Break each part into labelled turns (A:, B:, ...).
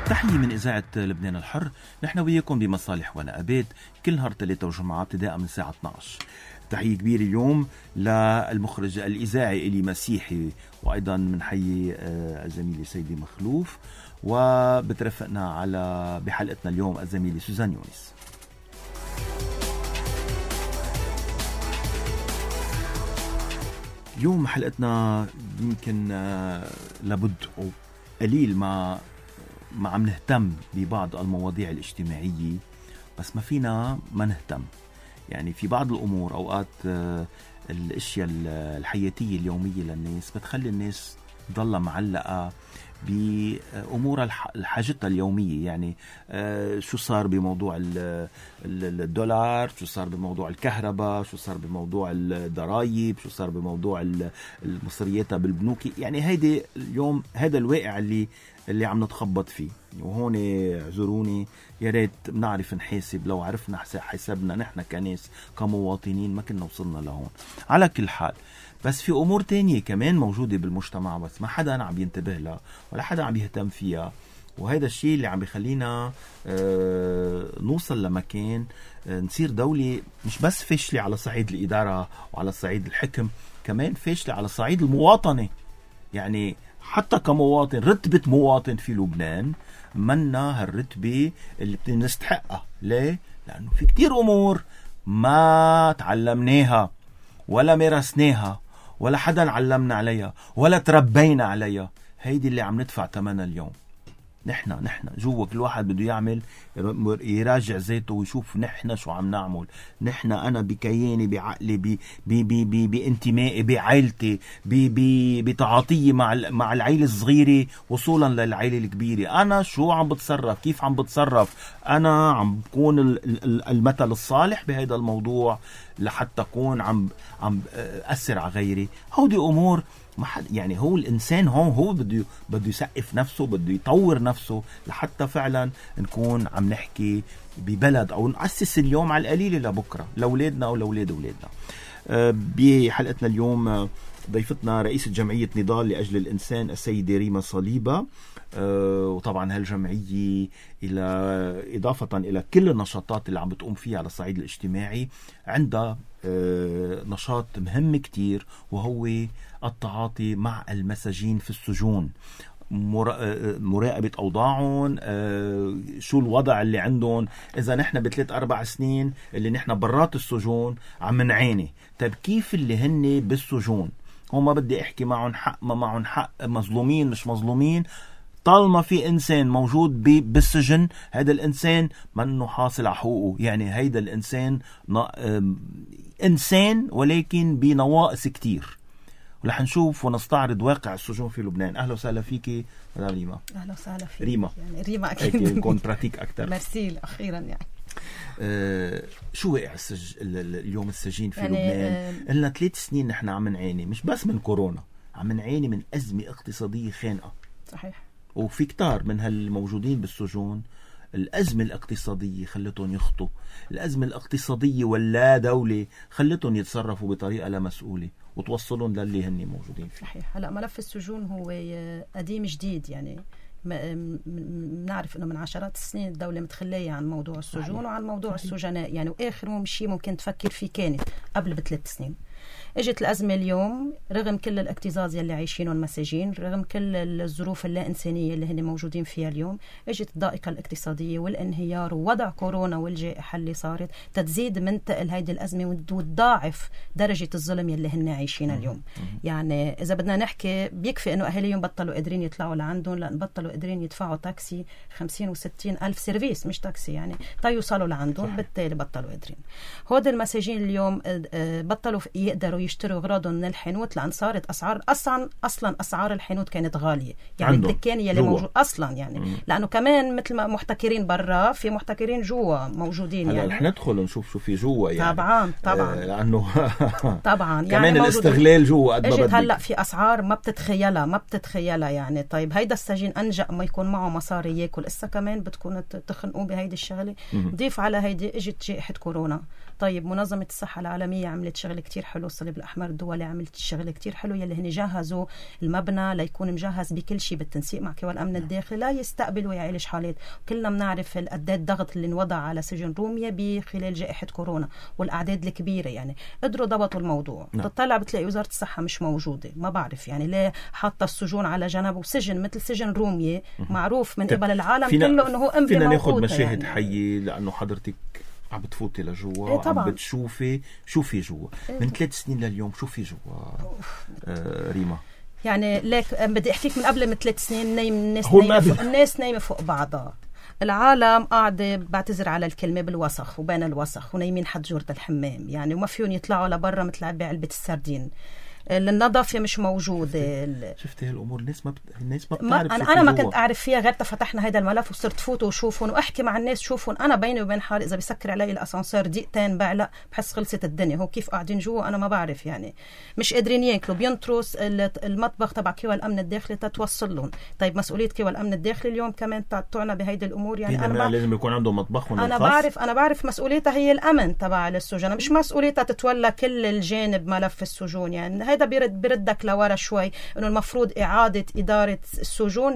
A: تحية من إذاعة لبنان الحر. نحن وياكم بمصالح ونقابات كل نهار ثلاثة وجمعة ابتداء من الساعة 12. تحية كبيرة اليوم للمخرج الإذاعي إلي مسيحي، وأيضا من حي الزميلة سيدي مخلوف، وبترفقنا على بحلقتنا اليوم الزميلة سوزان يونس. اليوم حلقتنا يمكن لابد قليل ما عم نهتم ببعض المواضيع الاجتماعية، بس ما فينا ما نهتم. يعني في بعض الأمور أوقات الأشياء الحياتية اليومية للناس بتخلي الناس تضل معلقة بأمور حاجتها اليومية. يعني شو صار بموضوع الدولار، شو صار بموضوع الكهرباء، شو صار بموضوع الضرائب، شو صار بموضوع المصريات بالبنوك. يعني هيدي اليوم هذا الواقع اللي عم نتخبط فيه. وهون اعذروني، يا ريت بنعرف نحاسب. لو عرفنا حسابنا نحن كناس كمواطنين ما كنا وصلنا لهون. على كل حال، بس في أمور تانية كمان موجودة بالمجتمع بس ما حدا عم ينتبه لها ولا حدا عم يهتم فيها، وهذا الشيء اللي عم بيخلينا نوصل لمكان نصير دولة مش بس فاشلة على صعيد الإدارة وعلى صعيد الحكم، كمان فاشلة على صعيد المواطنة. يعني حتى كمواطن، رتبة مواطن في لبنان منا هالرتبة اللي بنستحقها. ليه؟ لأنه في كتير أمور ما تعلمناها ولا مارسناها ولا حدا علمنا عليها ولا تربينا عليها. هيدي اللي عم ندفع ثمنها اليوم. نحن جوا كل واحد بده يعمل يراجع ذاته ويشوف نحن شو عم نعمل. نحن أنا بكياني، بعقلي، بانتمائي، بعائلتي، بتعاطيي مع العائلة الصغيرة وصولا للعائلة الكبيرة. أنا شو عم بتصرف، كيف عم بتصرف، أنا عم بكون المثل الصالح بهذا الموضوع لحتى أكون عم أثر على غيري. هودي أمور يعني هو الإنسان هو بده يسقف نفسه، بده يطور نفسه لحتى فعلا نكون عم نحكي ببلد أو نأسس اليوم على القليلة لبكرة لأولادنا أو لأولاد أولادنا. بحلقتنا اليوم ضيفتنا رئيسة جمعية نضال لأجل الإنسان السيدة ريما صليبة. وطبعا هالجمعية إضافة إلى كل النشاطات اللي عم بتقوم فيها على الصعيد الاجتماعي، عندها نشاط مهم كتير، وهو التعاطي مع المساجين في السجون، مراقبة أوضاعهم، شو الوضع اللي عندهم. إذا نحن ب3-4 سنين اللي نحن برات السجون عم نعاني، طيب كيف اللي هن بالسجون؟ هم ما بدي أحكي معهم حق ما معهم حق، مظلومين مش مظلومين، طالما في إنسان موجود بالسجن هذا الإنسان منه حاصل على حقوقه. يعني هيدا الإنسان إنسان ولكن بنواقص كتير. ورح نشوف ونستعرض واقع السجون في لبنان. أهلا وسهلا فيكي مدام ريما.
B: أهلا وسهلا فيك
A: ريما.
B: يعني ريما أكيد
A: نكون براتيك أكتر.
B: مرسي أخيرا. يعني
A: شو واقع اليوم السجين في لبنان؟ لنا 3 سنين نحن عم نعاني، مش بس من كورونا، عم نعاني من أزمة اقتصادية خانقة.
B: صحيح.
A: وفي كتار من هالموجودين بالسجون الأزمة الاقتصادية خلتهم يخطوا، الأزمة الاقتصادية ولا دولة خلتهم يتصرفوا بطريقة لا مسؤولة وتوصلون للي هني موجودين فيه.
B: صحيح. هلأ ملف السجون هو قديم جديد. يعني بنعرف انه من عشرات السنين الدولة متخلية عن موضوع السجون وعن موضوع السجناء. يعني واخر شيء ممكن تفكر فيه كانت قبل ب3 سنين. اجت الأزمة اليوم رغم كل الاكتظاظ يلي عايشينه المساجين، رغم كل الظروف اللا إنسانية اللي هن موجودين فيها اليوم، اجت الضائقة الاقتصادية والانهيار ووضع كورونا والجائحة اللي صارت تزيد من تقل هيدي الأزمة وتضاعف درجة الظلم يلي هن عايشينها اليوم. يعني إذا بدنا نحكي بيكفي إنه أهاليهم بطلوا قادرين يطلعوا لعندهم، لأن بطلوا قادرين يدفعوا تاكسي 50 و60 ألف سيرفيس، مش تاكسي يعني يوصلوا لعندهم، بالتالي بطلوا قادرين. هود المساجين اليوم بطلوا يقدروا يشتروا أغراضهم من الحانوت، لأن صارت أسعار أصلا أسعار الحانوت كانت غالية. يعني الدكان يلي موجود أصلا يعني لأنه كمان مثل ما محتكرين برا في محتكرين جوا موجودين. يعني
A: رح ندخل نشوف شو في جوا. يعني
B: طبعا
A: لأنه
B: طبعا
A: كمان يعني الاستغلال جوا قد ما بدك.
B: هلا في أسعار ما بتتخيلها يعني. طيب هيدا السجين أنجأ ما يكون معه مصاري ياكل، إسا كمان بتكون تخنقوا بهيدي الشغلة. ضيف على هيدي اجت جائحة كورونا. طيب منظمة الصحة العالمية عملت شغل كتير حلو، صار الصليب الأحمر الدولي عملت شغلة كتير حلو، يلي هن جهزوا المبنى ليكون مجهز بكل شيء بالتنسيق مع كيوان الأمن الداخلي لا يستقبل ويعالج حالات. كلنا بنعرف الأعداد الضغط اللي انوضع على سجن رومية بخلال جائحة كورونا والأعداد الكبيرة، يعني قدروا ضبطوا الموضوع. تطلع بتلاقي وزارة الصحة مش موجودة، ما بعرف يعني ليه حاطة السجون على جنب، وسجن مثل سجن رومية معروف من قبل العالم كله انه هو
A: فينا ناخد مشاهد يعني حية، لأنه حضرتك عم بتفوتي لجوا عم بتشوفي شوفي جوا من 3 سنين لليوم، شوفي جوا ريما.
B: يعني ليك بدي احكيك من قبل من 3 سنين نايم الناس نايمة فوق بعضها، العالم قاعدة بعتذر على الكلمة بالوسخ وبين الوسخ ونايمين حد جورة الحمام يعني، وما فيهم يطلعوا لبرا مثل بعلبة السردين، النظافة مش موجودة.
A: شفتي هالأمور الناس ما بتعرف.
B: أنا ما كنت أعرف فيها غير فتحنا هذا الملف وصرت فوت وشوفهم وأحكي مع الناس شوفهم. أنا بيني وبين حالي إذا بيسكر علي الأسانسير دقيقتين بعلق بحس خلصت الدنيا. هو كيف قاعدين جوا أنا ما بعرف يعني، مش قادرين ياكلوا، بينطروا المطبخ تبع كيوان الأمن الداخلي تتوصل لهم. طيب مسؤولية كيوان الأمن الداخلي اليوم كمان تعطونا بهيدي الأمور يعني.
A: أنا لازم يكون عنده مطبخ.
B: أنا بعرف مسؤوليتها هي الأمن تبع السجون، مش مسؤوليتها تتولى كل الجانب ملف السجون يعني. هذا بردك لورا شوي، انه المفروض اعاده اداره السجون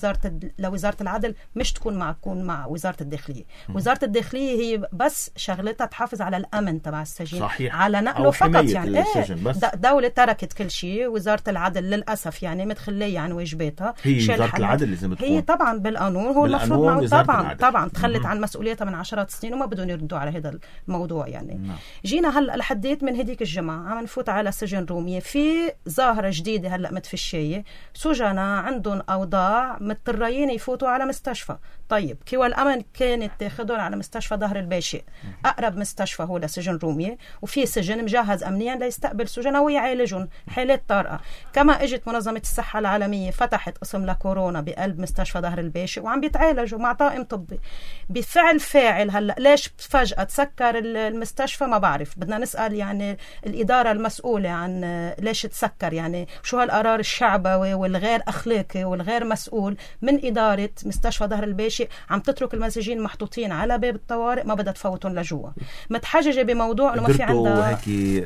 B: لوزاره العدل، مش تكون مع وزاره الداخليه. وزاره الداخليه هي بس شغلتها تحافظ على الامن تبع السجين، صحيح. على نقله فقط يعني. دوله تركت كل شيء، وزاره العدل للاسف يعني متخليه عن واجباتها.
A: هي وزاره العدل لازم تكون،
B: هي طبعا بالقانون هو المفروض طبعا تخلت عن مسؤوليتها من 10 سنين وما بدهم يردوا على هذا الموضوع يعني. جينا هلا لحديت من هديك الجمعه عم نفوت على سجن رومية، في ظاهرة جديدة هلأ متفشية، سجناء عندهم أوضاع مضطرين يفوتوا على مستشفى. طيب كيوان الأمن كانت تاخدهم على مستشفى ظهر الباشئ، أقرب مستشفى هو لسجن رومية، وفي سجن مجهز أمنيا ليستقبل سجناء ويعالجهم حالات طارئة. كما اجت منظمة الصحة العالمية فتحت قسم لكورونا بقلب مستشفى ظهر الباشئ وعم بيتعالجوا مع طاقم طبي. بفعل فاعل هلأ ليش فجأة تسكر المستشفى ما بعرف، بدنا نسأل يعني الإدارة المسؤولة عن ليش تسكر يعني. شو هالقرار الشعبوي والغير أخلاقي والغير مسؤول من إدارة مستشفى ظهر الباشئ، عم تترك المساجين محطوطين على باب الطوارئ ما بدها تفوتهم لجوا، متحججة بموضوع انه ما في عندها
A: هيك.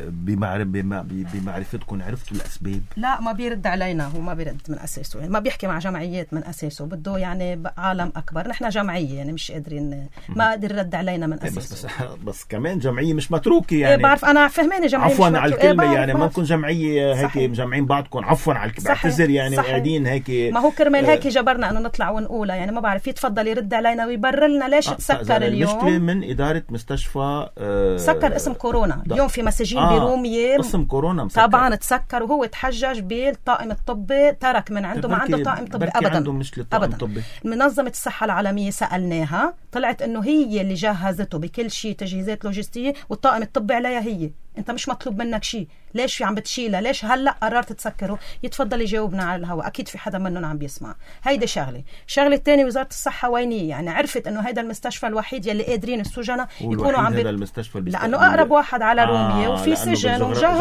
A: بمعرفتكم عرفتوا الأسباب؟
B: لا ما بيرد علينا، هو ما بيرد من أساسه يعني، ما بيحكي مع جمعيات من أساسه، بده يعني عالم أكبر. نحن جمعية يعني مش قادرين، ما قادر يرد علينا من أساسه.
A: بس كمان جمعية مش متروكة يعني.
B: بعرف أنا فهماني جمعية
A: عفوا على الكلمة يعني، ما نكون جمعية هيك مجمعين بعضكم عفوا على بعتذر يعني، وقاعدين هيك.
B: ما هو كرمال هيك جبرنا انه نطلع ونقولها يعني، ما بعرف يتفضل يرد علينا ويبرر لنا ليش تسكر اليوم.
A: المشكلة من إدارة مستشفى
B: سكر اسم كورونا اليوم في مساجين برومية
A: اسم كورونا مسكر.
B: طبعا تسكر وهو تحجج بالطاقم الطبي، ترك من عنده ما عنده طاقم طبي ابدا. منظمة الصحة العالمية سألناها طلعت انه هي اللي جهزته بكل شيء تجهيزات لوجستية، والطاقم الطبي عليها هي. انت مش مطلوب منك شيء، ليش عم بتشيلها؟ ليش هلا قررت تسكره؟ يتفضل يجاوبنا على الهواء، اكيد في حدا منهم عم بيسمع. هيدا شغله الثانيه، وزاره الصحه وينيه يعني؟ عرفت انه هيدا المستشفى الوحيد يلي قادرين السجناء يكونوا عم لانه اقرب واحد على رومية، وفي سجن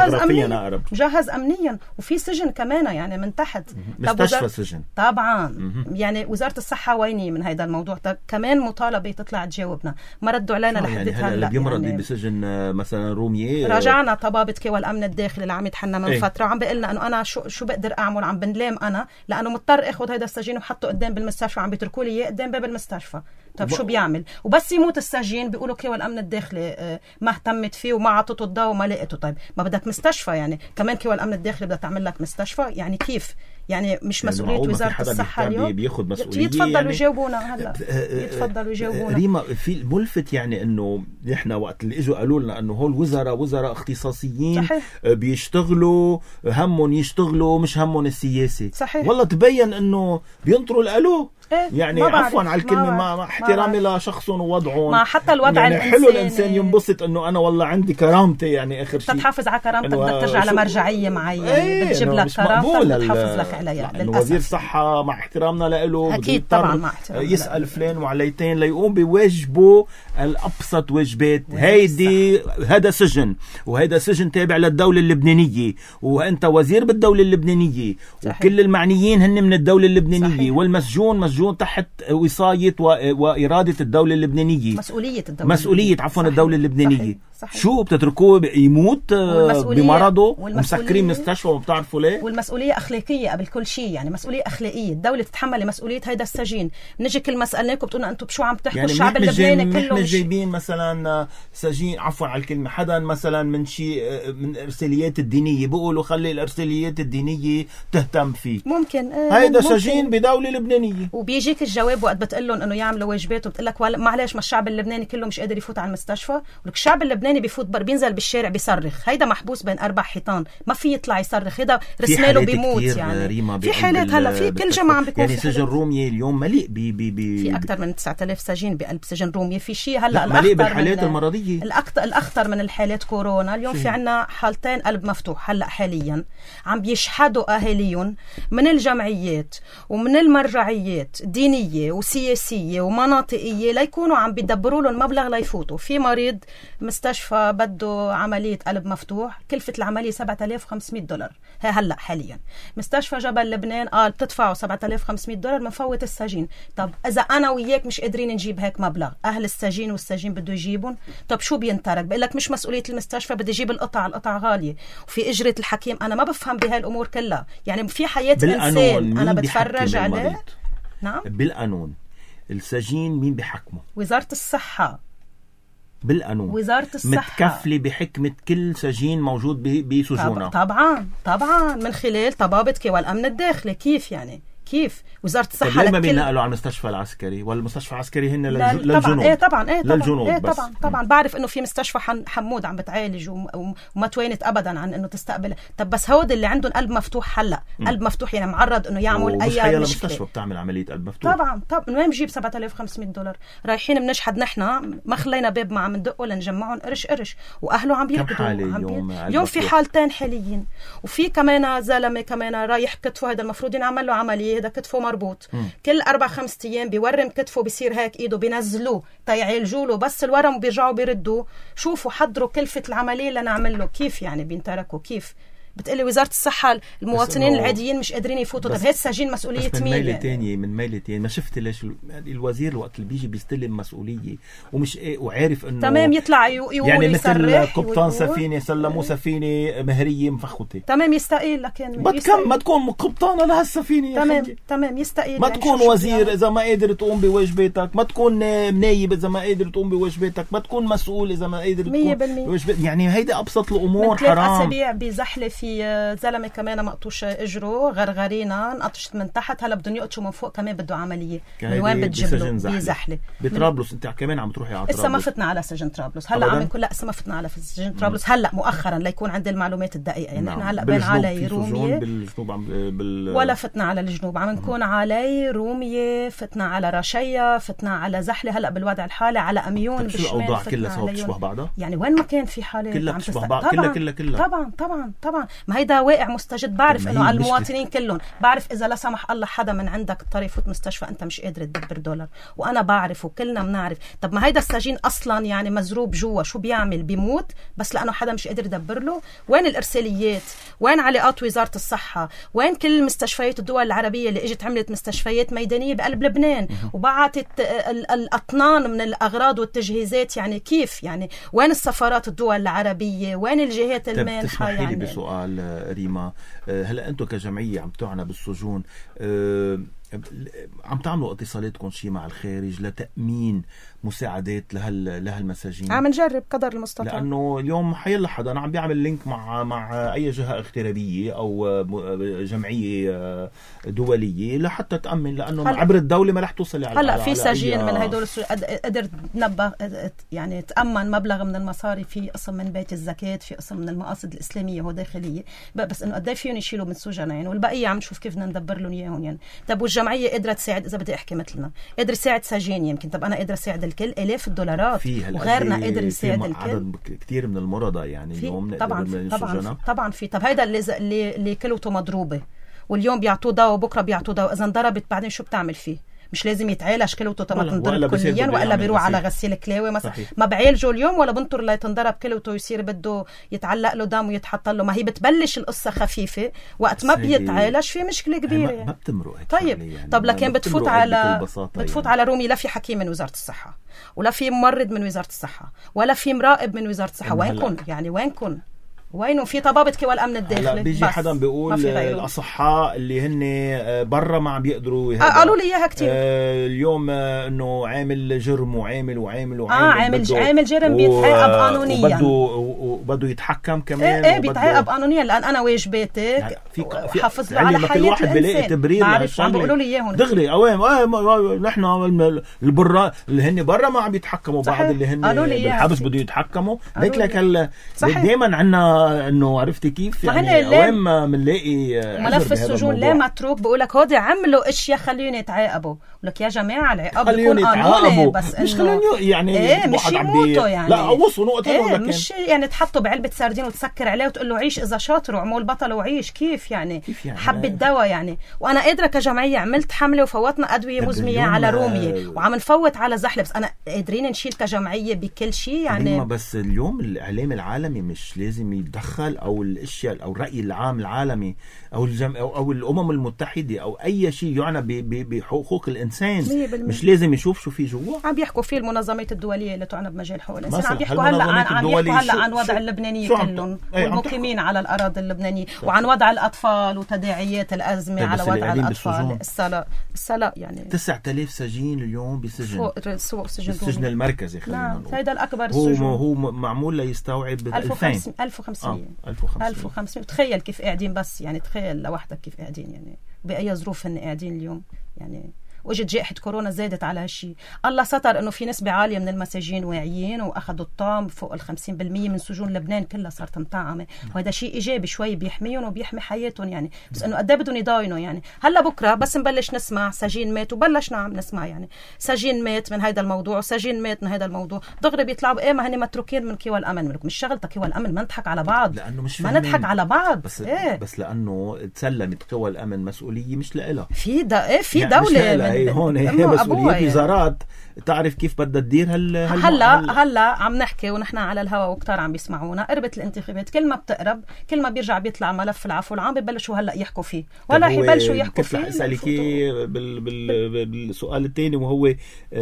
B: ومجهز امنيا وفي سجن كمان يعني من تحت
A: مستشفى سجن
B: طبعا. يعني وزاره الصحه وينيه من هيدا الموضوع كمان مطالبه تطلع تجاوبنا، ما ردوا علينا لحد هلا.
A: بيمرض يعني بسجن مثلا رومية،
B: رجعنا طبابة كيوان الأمن الداخلي اللي عم يتحنى من فترة وعم بيقلنا أنه أنا شو بقدر أعمل، عم بنلام أنا لأنه مضطر أخذ هيدا السجين وحطه قدام بالمستشفى، عم بيتركوا لي إياه قدام باب المستشفى. طب شو بيعمل؟ وبس يموت السجين بيقولوا كيوان الأمن الداخلي ما اهتمت فيه وما عطته الضوء وما لقيته. طيب ما بدك مستشفى يعني، كمان كيوان الأمن الداخلي بدها تعمل لك مستشفى يعني؟ كيف يعني؟ مش مسؤولية وزارة الصحة اليوم؟
A: بياخد مسؤولية.
B: يتفضلوا
A: يعني
B: يجاوبونا هلا، يتفضلوا يجاوبونا.
A: ريما في ملفت يعني انه نحن وقت اللي اجوا قالوا لنا انه هول وزراء اختصاصيين صحيح. بيشتغلوا همهم يشتغلوا مش همهم السياسة.
B: صحيح.
A: والله تبين انه بينطروا القالوا يعني عفوا على الكلمة، ما احترامي لشخصهم ووضعهم،
B: ما حتى الوضع
A: يعني حلو الإنسان ينبسط إنه أنا والله عندي كرامتي يعني آخر شيء.
B: تحافظ على كرامتك، بدك ترجع لمرجعية معينة بتجيب لك كرامتك بتحافظ لك عليها.
A: للأسف وزير صحة مع احترامنا له
B: أكيد طبعا مع احترامنا
A: يسأل فلان وعليتين ليقوم بواجبه الأبسط واجبات. هذا سجن، وهذا سجن تابع للدولة اللبنانية، وأنت وزير بالدولة اللبنانية صحيح. وكل المعنيين هن من الدولة اللبنانية صحيح. والمسجون مسجون تحت وصاية وإرادة الدولة اللبنانية، مسؤولية الدولة اللبنانية.
B: صحيح. صحيح.
A: شو بتتركوه يموت بمرضه ومسكرين مستشفى وما بتعرفوا ليه؟
B: والمسؤولية أخلاقية قبل كل شيء، يعني مسؤولية أخلاقية، الدولة تتحمل مسؤولية هيدا السجين. بنجي كل ما سألناكم بتقولنا أنتم بشو عم تحكوا؟ يعني الشعب اللبناني كله
A: مش جايبين مثلا سجين، عفوا على الكلمة، حدا مثلا من شيء من الإرساليات الدينية بيقولوا خلي الإرساليات الدينية تهتم فيه،
B: ممكن
A: هيدا سجين بدولة لبنانية.
B: وبيجيك الجواب وقت بتقول لهم انه يعملوا واجباته، بتقول لك معلش ما الشعب اللبناني كله مش قادر يفوت على المستشفى، ولك الشعب اللبناني بيفوت بينزل بالشارع بيصرخ، هيدا محبوس بين 4 حيطان، ما في يطلع يصرخ، هيدا رسماله بيموت. يعني في حالات هلا في كل جمعة عم بيكون
A: يعني سجن رومية اليوم مليء
B: في اكثر من 9000 سجين بقلب سجن رومية. في شيء هلا
A: مليء بالحالات المرضية،
B: الاخطر من الحالات كورونا. اليوم في عنا حالتين قلب مفتوح هلا حاليا عم بيشحدوا اهاليهم من الجمعيات ومن المرجعيات دينية وسياسية ومناطقية ليكونوا عم بيدبروا لهم مبلغ ليفوتوا. في مريض مستشفى بده عملية قلب مفتوح، كلفة العملية $7,500. هي هلا حاليا مستشفى جبل لبنان قال بتدفعوا $7,500 منفوت السجين. طب اذا انا وياك مش قادرين نجيب هيك مبلغ، اهل السجين والسجين بده يجيبون، طب شو بينترك؟ بقول لك مش مسؤولية المستشفى، بدي اجيب القطع غالية وفي اجرة الحكيم. انا ما بفهم بهاي الامور كلها، يعني في حياة انسان انا بتفرج عليه. نعم
A: بالقانون السجين مين بيحكمه؟
B: وزارة الصحة.
A: بالقانون
B: وزارة الصحة
A: متكفلة بحكمة كل سجين موجود بسجونها.
B: طبعا من خلال طبابة والأمن الداخلي. كيف يعني؟ كيف وزارة الصحة
A: ليه ما بينقلوا على المستشفى العسكري؟ ولا المستشفى العسكري هن للجنود؟ للجنود بس.
B: طبعا بعرف انه في مستشفى حمود عم بتعالج وما توينت ابدا عن انه تستقبل. طب بس هود اللي عندهم قلب مفتوح هلا قلب مفتوح يعني معرض انه يعمل اي مشكله.
A: المستشفى بتعمل عمليه قلب مفتوح.
B: طبعا من وين بجيب $7,500؟ رايحين بنشحد نحن، ما خلينا باب ما عم ندقه لنجمعهم قرش واهله عم بيركضوا. اليوم في حالتين حاليين، وفي كمان زلمه كمان رايح كتفه، هذا المفروض ينعمل له عمليه، هذا كتفه مربوط. كل 4-5 ايام بيورم كتفه، بيصير هيك ايده بينزلوه تيعالجوا له بس الورم وبيرجعوا بيردوا. شوفوا حضروا كلفة العملية لنعمل له. كيف يعني بينتركوا؟ كيف بتقلي وزارة الصحة المواطنين العاديين مش قادرين يفوتوا؟ طب هيك السجين مسؤولية مين؟
A: من ميلة تانية ما شفت ليش الوزير وقت اللي بيجي بيستلم مسؤولية ومش وعارف انه
B: تمام يطلع يقول
A: يعني مثل قبطان سفينة سلموه سفينة مهرية مفخوتة،
B: تمام يستقيل. لكن
A: ما تكون قبطانة لهالسفينة.
B: تمام يستقيل.
A: ما يعني تكون وزير اذا ما قادر تقوم بواجباتك، ما تكون نايب اذا ما قادر تقوم بواجباتك، ما تكون مسؤول اذا ما قادر تقوم بواجباتك. يعني هيدا ابسط الامور. حرام.
B: 3 أسابيع بزحلة في زلمه كمان مقطوش اجره، غرغرينا انقطشت من تحت، هلا بدهم يقطشوا من فوق كمان بده عمليه. من وين بتجيب له؟ بزحله
A: بطرابلس. انت كمان عم تروحي على طرابلس؟
B: لسه ما فتنا على سجن طرابلس، هلا عم نقول لا لسه ما فتنا على سجن طرابلس هلا مؤخرا ليكون عندي المعلومات الدقيقه. يعني نحن هلا بين علي روميه ولا فتنا على الجنوب، عم نكون علي روميه، فتنا على رشيه، فتنا على زحله، هلا بالوضع الحالي على اميون
A: بالشمال. شو الاوضاع كلها سوا بتشبه بعضها؟
B: يعني وين ما كان في حاله
A: كلها بتشبه بعض. كلها
B: طبعا ما هيدا واقع مستجد. بعرف انه على المواطنين كلهم، بعرف اذا لا سمح الله حدا من عندك اضطر يفوت مستشفى انت مش قادر تدبر دولار، وانا بعرف وكلنا بنعرف. طب ما هيدا السجين اصلا يعني مزروب جوا، شو بيعمل؟ بيموت بس لانه حدا مش قادر يدبر له. وين الارساليات؟ وين علاقات وزاره الصحه؟ وين كل مستشفيات الدول العربيه اللي اجت عملت مستشفيات ميدانيه بقلب لبنان وبعتت الاطنان من الاغراض والتجهيزات؟ يعني كيف يعني؟ وين السفارات الدول العربيه؟ وين الجهات المانحه؟
A: يعني بسؤال ريما، هلا انتم كجمعيه عم تعنى بالسجون، عم تعملوا اتصالاتكم شيء مع الخارج لتأمين مساعدات لهالمساجين؟
B: عم نجرب قدر المستطاع،
A: لانه اليوم حيلا حدا عم بيعمل لينك مع اي جهه اغترابيه او جمعيه دوليه لحتى تامن، لانه عبر الدوله ما رح توصل على
B: هلا في سجين من هدول قدر تنبه يعني تامن مبلغ من المصاري في قسم من بيت الزكاه، في قسم من المقاصد الاسلاميه وداخليه، بس انه قد ايه فيهم يشيلوا من سجناء يعني، والبقيه عم نشوف كيف بدنا ندبر لهم اياهم يعني. طب والجمعيه قادره تساعد؟ اذا بدي احكي مثلنا قادر يساعد سجين يمكن، طب انا قادره اساعد الكل آلاف الدولارات وغيرنا قادر يساعد الكل.
A: عدد كثير من المرضى يعني اليوم
B: طبعا في طب هيدا اللي كلوته مضروبه واليوم بيعطوه دواء وبكره بيعطوه دواء، اذا انضربت بعدين شو بتعمل فيه؟ مش لازم يتعالج كلوته تما تنضرب كليا ولا بيروح على غسيل كلاوي مثلا. ما بعالجه اليوم ولا بنطر لا تنضرب كلوته ويصير بده يتعلق له دم ويتحط له. ما هي بتبلش القصه خفيفه وقت ما بيتعالج في مشكله كبيره
A: ما بتمرق.
B: طيب يعني طب لكن بتفوت على رومي لا في حكيم من وزاره الصحه ولا في ممرض من وزاره الصحه ولا في مراقب من وزاره الصحه. وينكم يعني وينكم؟ وينه في طبابة كوى الأمن الداخلي؟
A: بيجي حدا بيقول الأصحاء اللي هن برا ما عم بيقدروا.
B: قالوا لي إياها كتير
A: اليوم إنه عامل جرم وعامل
B: عامل جرم بيتعاقب قانونيا
A: وبده يتحكم كمان.
B: إيه بيتعاقب قانونيا لأن أنا واجباتك يعني حافظ له على حياة
A: الواحد بيلاقي تبرير
B: عم بيقولوا لي إياهم
A: دغري. نحن البرا اللي هن برا ما عم يتحكموا بعض اللي هن بالحبس بده يتحكموا. لك دايما عنا انه عرفتي كيف يعني وين ما بنلاقي
B: ملف السجون ليه متروك بقولك هودي عملوا اشياء خليهم يتعاقبوا. لك يا جماعه العقاب بيكون قانوني بس
A: مش خليهم يعني
B: ايه مش يموتوا يعني
A: لا وصلوا نقطه
B: إيه مش يعني تحطوا بعلبه سردين وتسكر عليه وتقول له عيش اذا شاطر وعمول بطل وعيش. كيف يعني حب الدواء يعني. وانا قادره كجمعيه عملت حمله وفوتنا ادويه مزميه على روميه وعم نفوت على زحله. بس انا قادرين نشيل كجمعيه بكل شيء يعني.
A: بس اليوم الاعلام العالمي مش لازم يتدخل او الاشياء او الراي العام العالمي او الامم المتحده او اي شيء يعني بحقوق الانسان مش لازم يشوف شو في جوا.
B: عم بيحكوا فيه المنظمات الدوليه اللي تعنى بمجال حقوق الانسان. عم بيحكوا هلا عن وضع اللبنانيين كلهم والمقيمين على الاراضي اللبنانيه وعن وضع الاطفال وتداعيات الازمه على وضع الاطفال. السلا يعني
A: 9000 سجين اليوم بسجن
B: سوق
A: السجن المركزي خلينا نقول.
B: هذا الاكبر السجون
A: هو معمول ليستوعب
B: 1500 تخيل كيف قاعدين. بس يعني تخيل لوحدك كيف قاعدين يعني بأي ظروف هن قاعدين اليوم يعني. وجد جائحة كورونا زادت على هالشيء. الله ستر انه في نسبة عالية من المساجين واعيين واخذوا الطعم فوق 50% من سجون لبنان كلها صارت مطعمة. وهذا شيء ايجابي شوي بيحميهم وبيحمي حياتهم يعني. بس انه قد ايه بدهم يضاينوا يعني. هلا بكره بس نبلش نسمع سجين مات وبلشنا عم نسمع يعني سجين مات من هذا الموضوع وسجين مات من هذا الموضوع. دغري بيطلعوا ايه ما هن متروكين من كيوى الامن. منكم مش شغلتك كيوى الامن ما نضحك على بعض
A: لانه مش
B: ما نضحك على بعض
A: بس لانه تسلمت قوى الامن مسؤولية مش لها
B: في دولة
A: يعني هون هي مسؤولية وزارات تعرف كيف بدها تدير
B: هلا عم نحكي ونحن على الهواء وكتار عم بيسمعونا. قربت الانتخابات كل ما بتقرب كل ما بيرجع بيطلع ملف العفو العام ببلشوا هلا يحكوا فيه ولا يبلشوا يحكوا فيه.
A: كيف اسالك بالسؤال الثاني وهو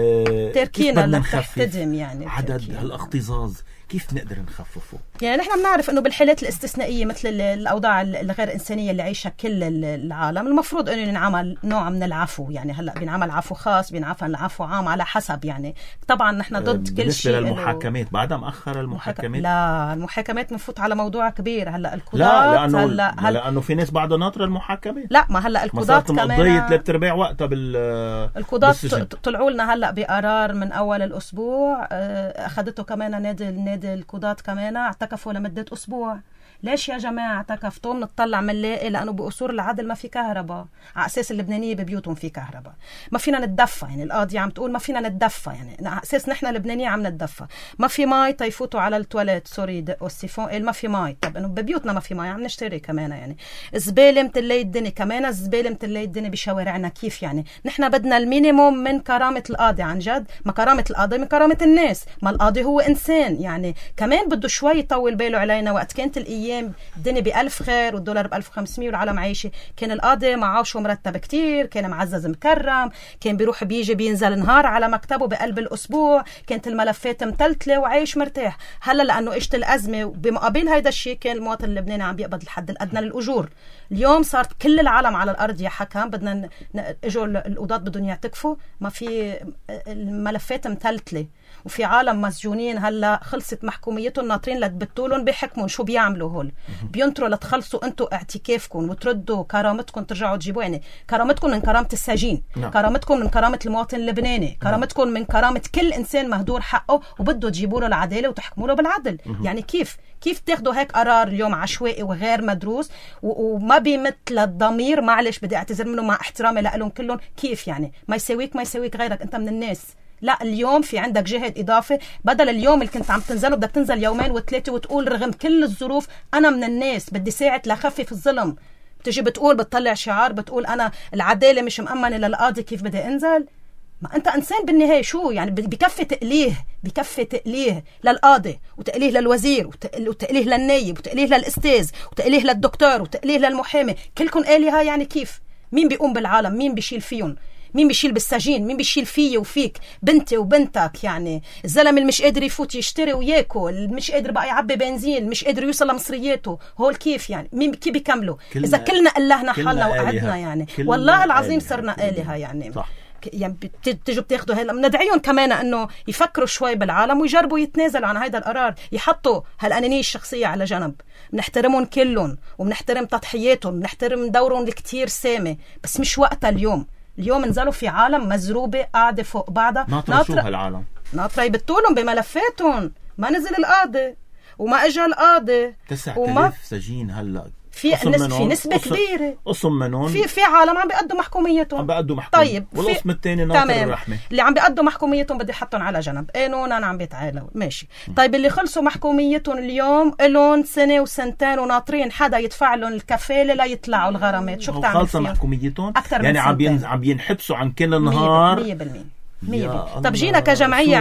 B: تركينا لتحتدم يعني
A: عدد هالاختزاز كيف نقدر نخففه؟
B: يعني نحن بنعرف انه بالحالات الاستثنائيه مثل الاوضاع الغير انسانيه اللي عايشها كل العالم المفروض انه ينعمل نوع من العفو. يعني هلا بينعمل عفو خاص بينعمل عفو عام على حسب يعني. طبعا نحن ضد كل شيء.
A: بالنسبه للمحاكمات بعدها مأخر المحاكمات.
B: لا المحاكمات بنفوت على موضوع كبير. هلا القضاة
A: لانه في ناس بعدها ناطره المحاكمات.
B: لا ما هلا القضاة كمان
A: 3/4 وقتها
B: القضاة طلعوا لنا هلا بقرار من اول الاسبوع اخذته كمان نادي القضاة كمان اعتكفوا لمدة أسبوع. ليش يا جماعة اعتكفتوا؟ بنطلع بنلاقي لأنه بقصور العدل ما في كهرباء. على أساس اللبنانية ببيوتهم في كهرباء. ما فينا نتدفى يعني. القاضية عم تقول ما فينا نتدفى يعني على أساس نحن اللبنانية عم نتدفى. ما في ماي تيفوتوا على التواليت سوري دقوا السيفون ما في ماي. طب إنه ببيوتنا ما في ماي عم نشتري كمان يعني. زبالة متلي الدنيا كمان الزبالة متلي الدنيا بشوارعنا. كيف يعني؟ نحن بدنا المينيموم من كرامة القاضي عن جد. ما كرامة القاضي من كرامة الناس. ما القاضي هو إنسان يعني. كمان بده شوي يطول باله علينا. وقت كانت الأيام الدنيا ب1000 خير والدولار ب1500 والعالم عايشة كان القاضي معاشه مرتب كتير كان معزز مكرم كان بيروح بيجي بينزل نهار على مكتبه بقلب الأسبوع كانت الملفات متلتلة وعايش مرتاح. هلا لأنه إجت الأزمة وبمقابل هيدا الشيء كان المواطن اللبناني عم بيقبض الحد الأدنى للأجور. اليوم صارت كل العالم على الأرض يا حكم بدنا إجوا القضاة بدهم يعتكفوا ما في الملفات متلتلة وفي عالم مسجونين هلا خلصت محكوميتهم ناطرين لتبتولهم بحكمهم. شو بيعملوا هول؟ بينطروا لتخلصوا انتوا اعتكافكم وتردوا كرامتكم ترجعوا تجيبوا يعني كرامتكم من كرامة السجين كرامتكم من كرامة المواطن اللبناني كرامتكم من كرامة كل إنسان مهدور حقه وبده تجيبوا له العدالة وتحكموا له بالعدل. يعني كيف تاخدوا هيك قرار اليوم عشوائي وغير مدروس وما بيمثل الضمير. معلش بدي اعتذر منه مع احترامي لهم كلهم. كيف يعني ما يساويك غيرك انت من الناس. لا اليوم في عندك جهد إضافي بدل اليوم اللي كنت عم تنزله بدك تنزل يومين وثلاثة وتقول رغم كل الظروف أنا من الناس بدي ساعد لخفف الظلم. بتجي بتقول بتطلع شعار بتقول أنا العدالة مش مأمنة للقاضي كيف بدي أنزل. ما انت انسان بالنهايه، شو يعني بكفي تقليه للقاضي، وتقليه للوزير، وتقليه للنايب، وتقليه للاستاذ، وتقليه للدكتور، وتقليه للمحامي، كلكم آلهة يعني. كيف مين بيقوم بالعالم؟ مين بيشيل فيهم؟ مين بيشيل بالسجين؟ مين بيشيل فيي وفيك، بنتي وبنتك؟ يعني الزلمه اللي مش قادر يفوت يشتري وياكل، مش قادر بقى يعبي بنزين، مش قادر يوصل لمصرياته، هول كيف يعني؟ مين كيف بيكملوا اذا كلنا قلهنا حالنا وقعدنا؟ يعني والله العظيم صرنا آلهة يعني. صح. يعني بتجوا بتاخذوا هلا، بندعيهم كمان انه يفكروا شوي بالعالم ويجربوا يتنازلوا عن هذا القرار، يحطوا هالانانيه الشخصيه على جنب. بنحترمهم كلهم وبنحترم تضحياتهم، بنحترم دورهم الكتير سامي، بس مش وقتها اليوم نزلوا في عالم مزروبه قاعده فوق بعضها،
A: ناطره شو هالعالم،
B: ناطره يبتولهم بملفاتهم. ما نزل القاضي وما اجى القاضي
A: 9000 سجين هلا،
B: في نسبة كبيرة
A: قسم منهم
B: في عالم عم بيقدوا محكوميتهم. طيب
A: والقسم الثاني ناطر الرحمة.
B: اللي عم بيقدوا محكوميتهم بدي يحطهم على جنب، قانونا عم بيتعالوا ماشي. طيب اللي خلصوا محكوميتهم اليوم لهم سنة وسنتين وناطرين حدا يدفع لهم الكفالة لا يطلعوا الغرامات، شو بتعمل
A: خلصوا محكوميتهم يعني عم ينحبسوا عن كل النهار
B: 100%. طب جينا كجمعية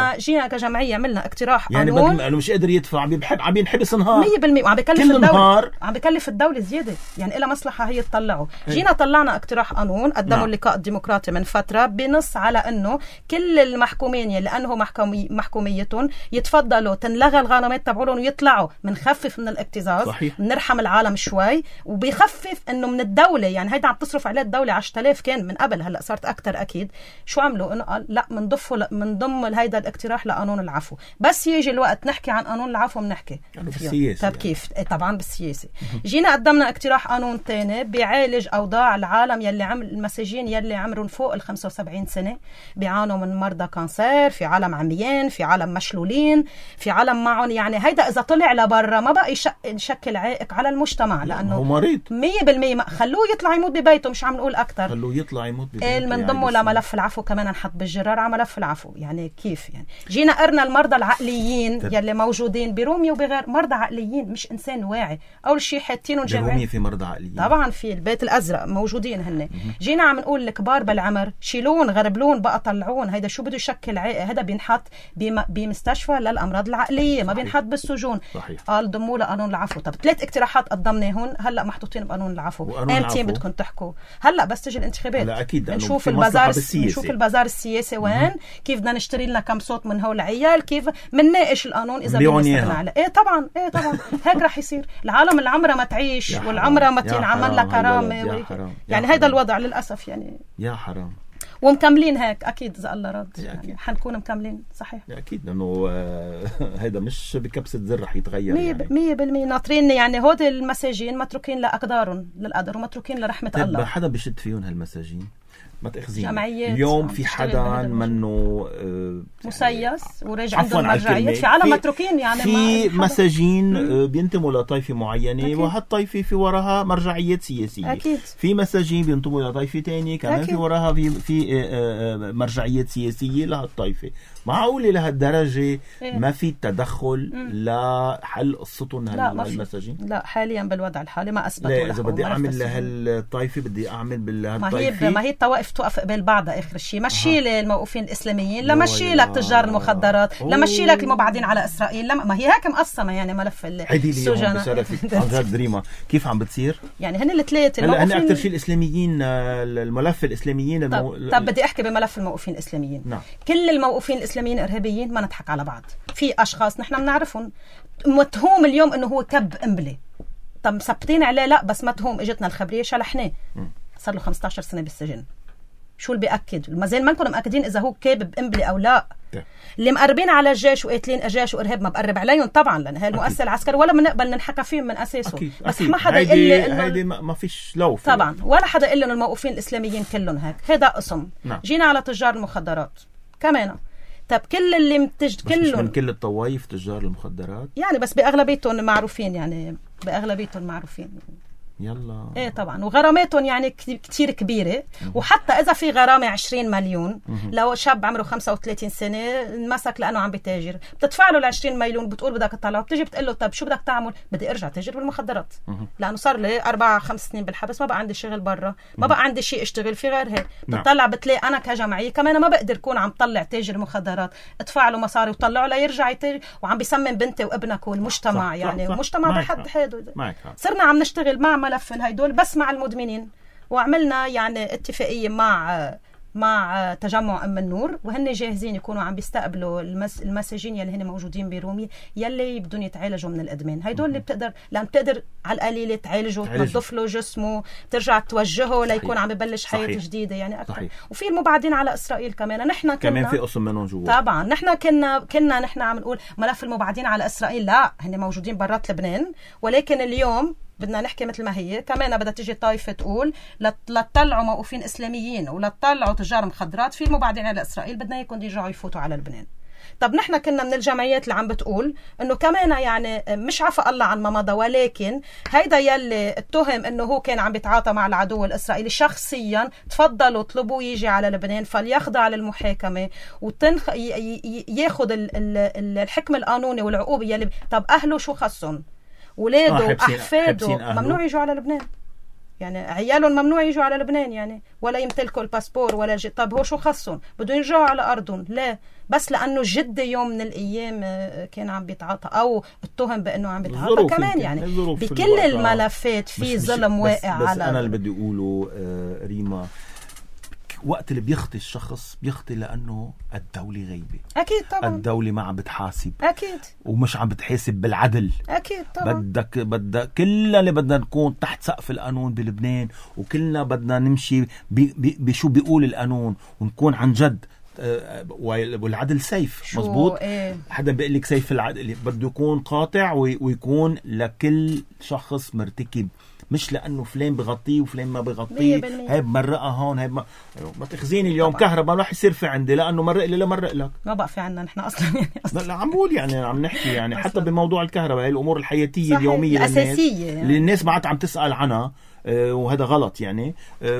B: عملنا اقتراح
A: يعني
B: قانون،
A: بدل ما مش قادر يدفع عم ينحبس نهار
B: 100%، وعم بكلف الدولة، عم بكلف الدولة زيادة، يعني إلها مصلحة هي تطلعوا. جينا طلعنا اقتراح قانون قدموا اللقاء الديمقراطي من فترة، بنص على انه كل المحكومين اللي انهوا محكوميتهم يتفضلوا تنلغى الغرامات تبعولهم ويطلعوا، بنخفف من الاكتظاظ، بنرحم العالم شوي، وبيخفف انه من الدولة، يعني هيدا عم تصرف عليه الدولة 10,000 كان من قبل، هلا صارت اكثر اكيد. شو عملوا؟ انه قال لا منضم هيدا الاقتراح لقانون العفو، بس يجي الوقت نحكي عن قانون العفو بنحكي
A: بالسياسة.
B: طب كيف؟ طبعا بالسياسة. جينا قدمنا اقتراح قانون تاني بيعالج اوضاع العالم يلي المساجين يلي عمرهم فوق ال 75 سنة، بيعانوا من مرضى كانسر، في عالم عميان، في عالم مشلولين، في عالم معهم، يعني هيدا اذا طلع لبرا ما بقى يشكل عائق على المجتمع، لانه
A: هو مريض
B: 100%. خلوه يطلع يموت ببيته، مش عم نقول اكثر،
A: خلوه يطلع يموت ببيته.
B: منضمه لملف العفو كمان، نحط بالجرار على ملف العفو. يعني كيف يعني؟ جينا قرنا المرضى العقليين يلي موجودين بروميا وبغير، مرضى عقليين مش انسان واعي. اول شيء حاطينهم جمعيه،
A: في مرضى عقليين
B: طبعا، في البيت الازرق موجودين هن. جينا عم نقول الكبار بالعمر شيلون غربلون بقى طلعون، هيدا شو بده يشكل عائق؟ هذا بينحط بمستشفى للامراض العقليه، ما بينحط بالسجون. قال ضموا له قانون العفو. طب 3 اقتراحات قدمناهم هلا محطوطين بقانون العفو. امتى بدكم تحكوا؟ هلا بس تجي الانتخابات،
A: لا اكيد
B: نشوف البازار السياسي وين، كيف بدنا نشتري لنا كم صوت من هول العيال، كيف منناقش القانون اذا بنستغنى عليه. طبعا هيك رح يصير. العالم اللي عمرها ما تعيش والعمرها ما تنعمل لها كرامه، يعني هيدا الوضع للاسف يعني.
A: يا حرام.
B: ومكملين هيك اكيد اذا الله رد، يعني حنكون مكملين. صحيح
A: اكيد لانه هيدا مش بكبسه زر رح يتغير
B: 100% ناطرين. يعني هود المساجين متروكين لاقدارهم للقدر ومتروكين لرحمه الله.
A: حدا بيشد فيهم هالمساجين؟ ما تأخذين
B: اليوم
A: في حدا منه
B: مسيس ورجع عندهم مرجعيات، في عالم متروكين يعني
A: في مساجين بينتموا لطائفة معينة، وهالطائفة في وراها مرجعيات سياسية.
B: أكيد.
A: في مساجين بينتموا لطائفة تانية كمان في وراها في مرجعيات سياسية لهالطائفة. معقولة لهالدرجة ما في تدخل لحل قصتهم هالمساجين؟
B: لا حاليا بالوضع الحالي ما أثبتوا.
A: لا إذا بدي أعمل لهالطائفة بدي أعمل بهالطائفة.
B: ما هي الطوائف توقف قبل بعضها آخر شيء. مشي لي الموقوفين الإسلاميين، لا مشي لك تجار المخدرات، لا مشي لك المبعدين على إسرائيل، لا ما هي هيك مقسمة يعني ملف السجناء.
A: عن جد دريمة كيف عم بتصير؟
B: يعني هن الثلاثة
A: هن أكثر شيء الإسلاميين، الملف الإسلاميين.
B: طب بدي أحكي بملف الموقوفين الإسلاميين.
A: نعم.
B: كل الموقوفين الإسلاميين إرهابيين، ما نضحك على بعض. في أشخاص نحن بنعرفهم متهوم اليوم إنه هو كب قنبلة، طب مثبتين عليه لا بس متهوم، اجتنا الخبرية شلحناه، صار له 15 سنة بالسجن. شو اللي بيأكد؟ ما زال ما نكون مأكدين إذا هو كاذب قنبلة أو لا. اللي مقربين على الجيش وقاتلين الجيش وإرهاب ما بقرب عليهم طبعا، لأن هي المؤسسة العسكري ولا بنقبل ننحكى فيهم من أساسه. بس ما حدا يقول لي إنه
A: هيدي ما فيش لو
B: طبعا، ولا حدا يقول لنا الموقوفين الإسلاميين كلهم هيك. هذا قسم. جينا على تجار المخدرات كمان. طب كل اللي
A: كلهم، من كل الطوائف تجار المخدرات
B: يعني، بس بأغلبيتهم معروفين، يعني بأغلبيتهم معروفين.
A: يلا.
B: ايه طبعا، وغراماتهم يعني كتير كبيرة. وحتى إذا في غرامة 20 مليون لو شاب عمره 35 سنة انمسك لأنه عم بتاجر، بتدفع له 20 مليون، بتقول بدك تطلعه، بتجي بتقول له طب شو بدك تعمل؟ بدي ارجع تاجر بالمخدرات، لأنه صار لي 4-5 سنين بالحبس، ما بقى عندي شغل برا، ما بقى عندي شيء اشتغل في غير هيك. بتطلع بتلاقي أنا كجمعية كمان ما بقدر كون عم طلع تاجر مخدرات ادفع له مصاري وطلعه ليرجع يتاجر، وعم بيسمم بنتي وابنك والمجتمع. يعني المجتمع بحد حاله. صرنا عم نشتغل مع ملف هيدول بس مع المدمنين، وعملنا يعني اتفاقية مع تجمع أم النور، وهن جاهزين يكونوا عم بيستقبلوا المساجين يلي هن موجودين برومي يلي بدهم يتعالجوا من الإدمان. هيدول اللي بتقدر، لأن بتقدر على القليلة تعالجه، تنظف له جسمه، ترجع توجهه ليكون عم يبلش حياة جديدة يعني أكثر. وفي المبعدين على إسرائيل كمان، نحن كمان
A: في قسم منهم جوا.
B: طبعا نحن كنا نحن عم نقول ملف المبعدين على إسرائيل لا، هن موجودين برات لبنان، ولكن اليوم بدنا نحكي مثل ما هي. كمان بدها تيجي طائفة تقول لا تطلعوا موقوفين إسلاميين ولا تطلعوا تجار مخدرات في المبعدين على إسرائيل، بدنا يكون يرجعوا يفوتوا على لبنان. طب نحن كنا من الجمعيات اللي عم بتقول انه كمان يعني مش عفى الله عن ما مضى، ولكن هيدا يلي اتهم انه هو كان عم بيتعاطى مع العدو الاسرائيلي شخصيا، تفضلوا اطلبوا يجي على لبنان فليخضع للمحاكمه ياخذ الحكم القانوني والعقوبه يلي. طب اهله شو خصهم؟ ولاده واحفاده ممنوع يجوا على لبنان، يعني عيالهم ممنوع يجوا على لبنان يعني، ولا يمتلكوا الباسبور ولا طب هو شو خصهم؟ بدهم يرجعوا على ارضهم. لا، بس لانه جدي يوم من الايام كان عم بيتعاطى او اتهم بانه عم بيتعاطى كمان. يعني بكل الملفات في ظلم واقع
A: بس
B: على
A: انا اللي بدي اقوله ريما، وقت اللي بيخطي الشخص بيخطي لأنه الدولة غيبة.
B: أكيد طبعا.
A: الدولة ما عم بتحاسب.
B: أكيد.
A: ومش عم بتحاسب بالعدل.
B: أكيد طبعا.
A: بدك كلنا اللي بدنا نكون تحت سقف القانون بلبنان، وكلنا بدنا نمشي بشو بيقول القانون، ونكون عن جد. والعدل سيف مزبوط. حدا بيقول لك سيف العدل بده يكون قاطع ويكون لكل شخص مرتكب، مش لأنه فلان بغطيه وفلان ما بغطيه. هاي بمرقها هون، هاي ما تخزيني اليوم طبعا. كهرباء راح يصير في عندي لأنه مرق لي لا مرق لك،
B: ما بقى في عنا نحن أصلا يعني
A: لا عم بقول يعني عم نحكي يعني حتى بموضوع الكهرباء، هاي الأمور الحياتية اليومية
B: الأساسية يعني.
A: اللي الناس بعد عم تسأل عنها، وهذا غلط يعني.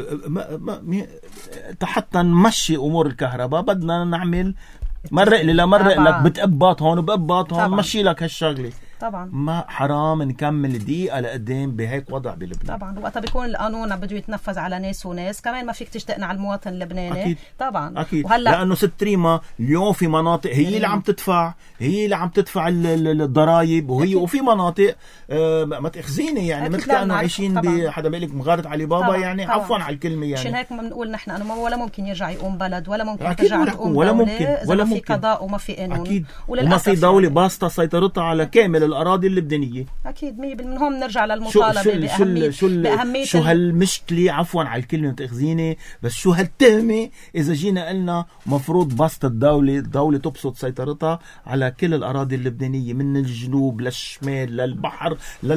A: حتى نمشي أمور الكهرباء بدنا نعمل مرق لي لا مرق لك، بتقبط هون وبقبط هون، مشي لك هالشغلة
B: طبعا. ما
A: حرام نكمل دقيقة لقدام بهيك وضع بلبنان.
B: طبعا وقتها بيكون القانون بده يتنفذ على ناس وناس، كمان ما فيك تشتقنا على المواطن اللبناني.
A: أكيد.
B: طبعا
A: أكيد. وهلا لأنه ست ريما اليوم في مناطق هي اللي عم تدفع، هي اللي عم تدفع الضرائب، وفي مناطق ما تخزيني يعني مثل كانوا عايشين بحدا بالك مغارة علي بابا. طبعا. يعني طبعا. عفوا على الكلمة يعني.
B: عشان هيك بنقول نحن انه ولا ممكن يرجع يقوم بلد، ولا ممكن ترجع تقوم
A: ولا
B: دولة
A: ممكن
B: إذا
A: ولا
B: ما في
A: ممكن.
B: قضاء وما في قانون.
A: أكيد. وما في دولة يعني باسطة سيطرتها على كامل الأراضي اللبنانية.
B: أكيد 100%. من هون نرجع للمطالبة بأهمية
A: شو هالمشكلة، عفوا على الكلمة تأخذيني، بس شو هالتهمة إذا جينا قلنا مفروض بسط الدولة تبسط سيطرتها على كل الأراضي اللبنانية من الجنوب للشمال للبحر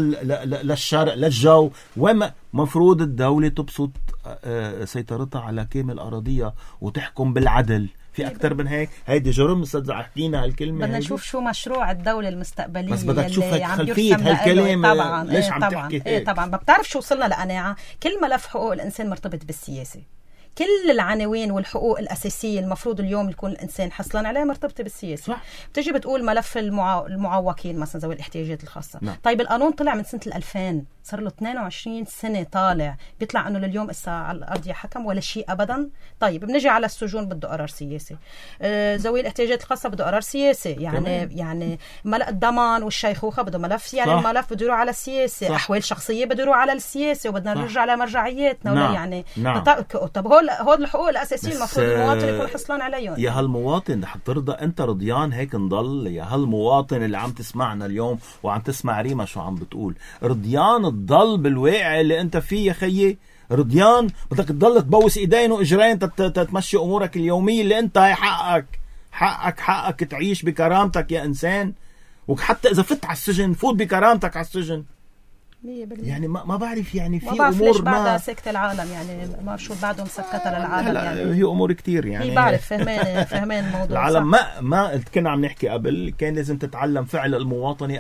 A: للشرق للجو، وما مفروض الدولة تبسط سيطرتها على كامل أراضيها وتحكم بالعدل. في أكتر من هيك؟ هيدي جرم استزعحتينا هالكلمة.
B: بدنا نشوف شو مشروع الدولة المستقبلية،
A: بس بدك تشوف خلفية هالكلمة.
B: طبعا.
A: ليش عم تحكي هيك؟
B: طبعا ما بتعرف شو وصلنا لقناعة كل ملف حقوق الإنسان مرتبط بالسياسة. كل العناوين والحقوق الأساسية المفروض اليوم يكون الإنسان حصلان عليها مرتبطة بالسياسة. صح. بتجي بتقول ملف المعوقين مثلا ذوي الاحتياجات الخاصة.
A: نعم.
B: طيب القانون طلع من سنة 2000، صار له 22 سنة طالع، بيطلع أنه لليوم الساعة على الأرض يحكم ولا شيء أبدا. طيب بنجي على السجون بده قرار سياسي، ذوي الاحتياجات الخاصة بده قرار سياسي يعني الضمان والشيخوخة بده ملف، يعني الملف بده يروح على السياسة. صح. أحوال شخصية بده يروح على السياسة، وبدنا نرجع لمرجعياتنا.
A: نعم.
B: يعني
A: نعم.
B: طب هول الحقوق الأساسية المفروض المواطن يكون حصلان عليهم.
A: يا هالمواطن حترضى أنت رضيان هيك نضل؟ يا هالمواطن اللي عم تسمعنا اليوم وعم تسمع ريما شو عم بتقول، رضيان تضل بالواقع اللي أنت فيه يا خيي؟ رضيان بدك تضل تبوس إيدين وإجرين تتمشي أمورك اليومية اللي أنت هي حقك تعيش بكرامتك يا إنسان، وحتى إذا فت على السجن فوت بكرامتك على السجن. يعني ما بعرف يعني في
B: امور بعدها سكت العالم يعني ما بعرف شو بعدهم سكتها للعالم يعني
A: هي امور كتير يعني
B: هي بعرف فهمان الموضوع
A: العالم ما كنا عم نحكي قبل كان لازم تتعلم فعل المواطنه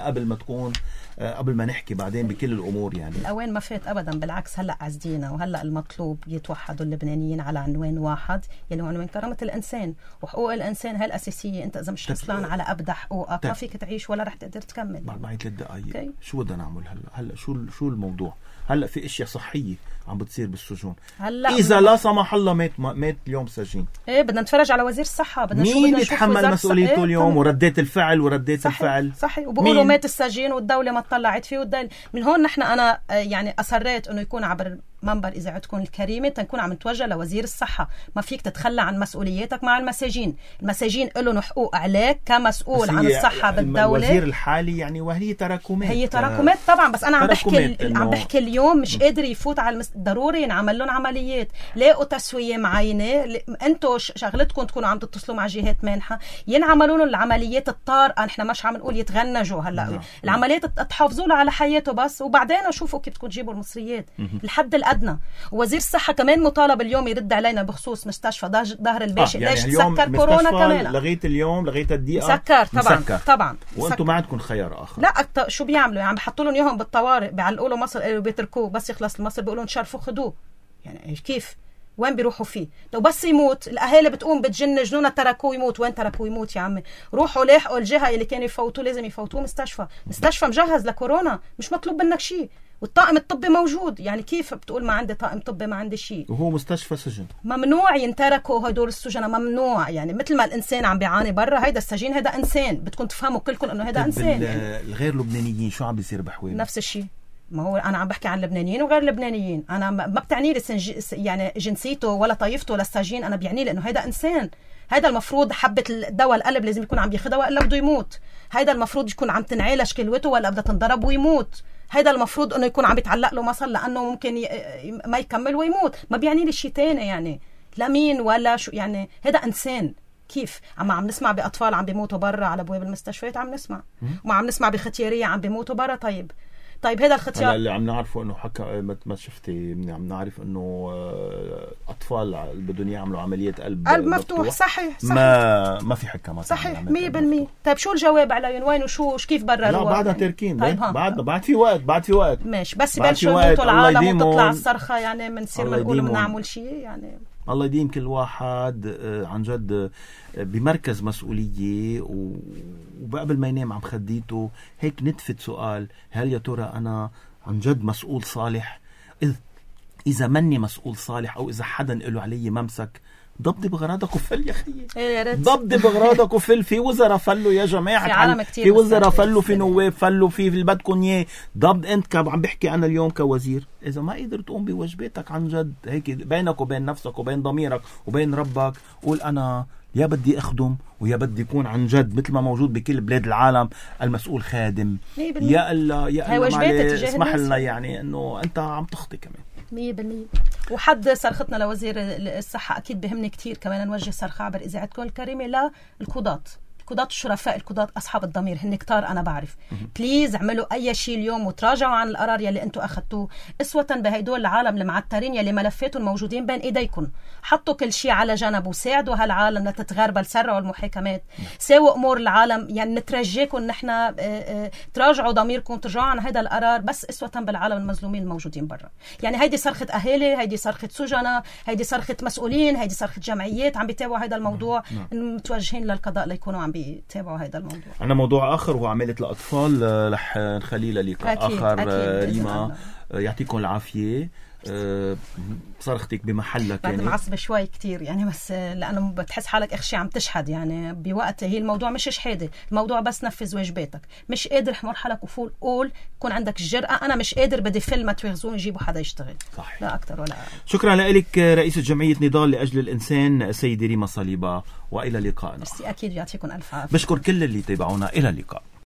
A: قبل ما نحكي بعدين بكل الامور يعني
B: الاوان ما فات ابدا بالعكس هلا عزدينا وهلا المطلوب يتوحدوا اللبنانيين على عنوان واحد يلي هو عنوان كرامه الانسان وحقوق الانسان هي الاساسيه انت اذا مش حصلان على ابدا حقوقك ما فيك تعيش ولا رح تقدر تكمل
A: بعد معي 3 دقائق شو بدنا نعمل هلا شو الموضوع هلا في اشياء صحيه عم بتصير بالسجون هلا اذا لا سمح الله مات اليوم سجين
B: بدنا نتفرج على وزير الصحه
A: مين يتحمل مسؤوليته اليوم ورديت الفعل
B: صحيح وبقولوا مات السجين والدوله ما طلعت فيه من هون نحن انا يعني اصريت انه يكون عبر منبر اذاعتكم الكريمه تنكون عم نتوجه لوزير الصحه ما فيك تتخلى عن مسؤولياتك مع المساجين لهم حقوق عليك كمسؤول عن الصحه بالدوله
A: الوزير الحالي يعني وهي
B: تراكمات طبعا بس انا عم بحكي اليوم مش قادر يفوت على ضروري ينعمل لهم عمليات لاقوا تسويه معينه انتم شغلتكم تكونوا عم تتصلوا مع جهات مانحه ينعملوا لهم العمليات الطارئه نحن مش عم نقول يتغنجوا هلا العمليات تحافظوا له على حياته بس وبعدين شوفوا كيف بدكم تجيبوا المصريات الحد الادنى وزير الصحه كمان مطالب اليوم يرد علينا بخصوص مستشفى ظهر الباشا
A: يعني
B: ليش تسكر كورونا كمان
A: لغايه الدقيقه
B: مسكر طبعا
A: وانتم ما عندكم خيار اخر
B: لا شو بيعملوا يعني بحطوا لهم اياهم بالطوارئ بيعلقوا له مصر بيتركوه بس يخلص المصر بيقولوا نشرفوا خدوه يعني كيف وين بيروحوا فيه لو بس يموت الاهالي بتقوم بتجن جنونه تركوه يموت وين تركوه يموت يا عمي روحوا لاحقوا الجهه اللي كانوا يفوتوه لازم يفوتوه مستشفى مجهز لكورونا مش مطلوب منك شيء والطاقم الطبي موجود يعني كيف بتقول ما عندي طاقم طبي ما عندي شيء
A: وهو مستشفى سجن
B: ممنوع ينتركوا هدول السجناء ممنوع يعني مثل ما الانسان عم بيعاني برا هيدا السجين هيدا انسان بدكم تفهموا كلكم انه هيدا انسان
A: الغير لبنانيين شو عم بيصير بحوالي
B: نفس الشيء ما هو انا عم بحكي عن لبنانيين وغير لبنانيين انا ما بتعني لي يعني جنسيته ولا طائفته للسجين انا بيعني لي انه هيدا انسان هيدا المفروض حبه الدواء القلب لازم يكون عم ياخذها والا بده يموت هيدا المفروض يكون عم تنعالج كلوته ولا بدها تنضرب ويموت هيدا المفروض انه يكون عم يتعلق له مصل لانه ممكن ما يكمل ويموت ما بيعني لي شيء ثاني يعني لا مين ولا شو يعني هيدا انسان كيف عم نسمع باطفال عم بيموتوا برا على ابواب المستشفيات عم نسمع وما عم نسمع بختياريه عم بيموتوا برا طيب هذا الختيار
A: اللي عم نعرفه انه حكى ما شفتي عم نعرف انه اطفال بدهم يعملوا عمليه قلب
B: مفتوح صحيح
A: ما في حكى
B: صحيح 100%. طيب شو الجواب عليهم وين وشو كيف برروا
A: لا بعدها تركين طيب بعد في وقت
B: ماشي بس بلشوا يموتوا العالم وتطلع الصرخه يعني بنصير بنقول بنعمل شيء يعني
A: الله يديم كل واحد عن جد بمركز مسؤولية وقبل ما ينام عم خديته هيك نتفت سؤال هل يا ترى أنا عن جد مسؤول صالح إذا مني مسؤول صالح أو إذا حدا له علي ممسك ضبطي بغراضك وفل يا خيي ضبطي بغراضك وفل في وزراء فلوا يا جماعة في وزراء فلوا في نواب فلوا في اللي بدكم اياه ضبط انت عم بحكي انا اليوم كوزير اذا ما قدرت تقوم بواجباتك عن جد هيك بينك وبين نفسك وبين ضميرك وبين ربك قول انا يا بدي اخدم ويا بدي يكون عن جد مثل ما موجود بكل بلاد العالم المسؤول خادم يا الله اسمح لنا يعني انه انت عم تخطي كمان
B: 100%. وحد صرختنا لوزير الصحة أكيد بهمني كتير كمان نوجه صرخة عبر إذاعتكم الكريمة للقضاة الشرفاء القضاة أصحاب الضمير هن كتار أنا بعرف بليز اعملوا أي شيء اليوم وتراجعوا عن القرار يلي أنتوا أخذتوه أسوة بهيدول العالم المعترين يلي ملفاتهم موجودين بين إيديكم حطوا كل شيء على جنب وساعدوا هالعالم لتتغربل سرعوا المحاكمات ساووا أمور العالم يعني نترجيكم نحن تراجعوا ضميركم ترجعوا عن هذا القرار بس أسوة بالعالم المظلومين الموجودين برا يعني هيدي صرخة أهالي هيدي صرخة سجناء هيدي صرخة مسؤولين هيدي صرخة جمعيات عم بيتابعوا هذا الموضوع متوجهين للقضاء ليكونوا عم بيتابعوا هذا الموضوع.
A: عندنا موضوع آخر هو عمالة الأطفال رح نخليه للقاء آخر. ريما يعطيكم العافية. صرختك بمحلك
B: يعني معصبة شوي كتير يعني بس لأنه بتحس حالك أخشي عم تشحد يعني بوقت هي الموضوع مش شحادة الموضوع بس نفذ واجباتك مش قادر حمر حالك وفول قول كون عندك الجرأة أنا مش قادر بدي فيلم ما تواخذوني يجيبوا حدا يشتغل صحيح. لا أكتر ولا أقل.
A: شكرا لك رئيسة جمعية نضال لأجل الإنسان سيدة ريما صليبة وإلى لقائنا.
B: أكيد يعطيكم ألف عافية.
A: بشكر كل اللي تابعونا إلى اللقاء.